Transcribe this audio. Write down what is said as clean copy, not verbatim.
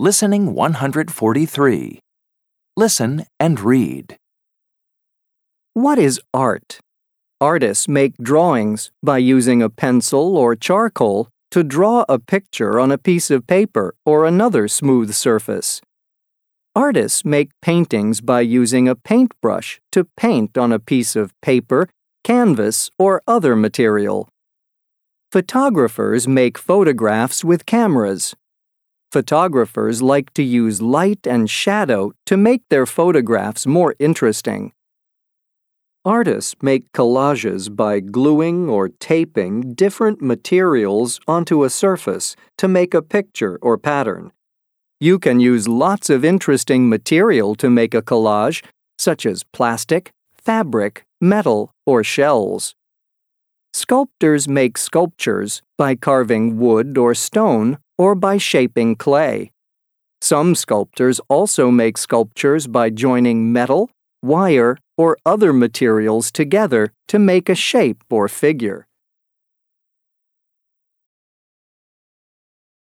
Listening 143. Listen and read. What is art? Artists make drawings by using a pencil or charcoal to draw a picture on a piece of paper or another smooth surface. Artists make paintings by using a paintbrush to paint on a piece of paper, canvas, or other material. Photographers make photographs with cameras. Photographers like to use light and shadow to make their photographs more interesting. Artists make collages by gluing or taping different materials onto a surface to make a picture or pattern. You can use lots of interesting material to make a collage, such as plastic, fabric, metal, or shells. Sculptors make sculptures by carving wood or stone or by shaping clay. Some sculptors also make sculptures by joining metal, wire, or other materials together to make a shape or figure.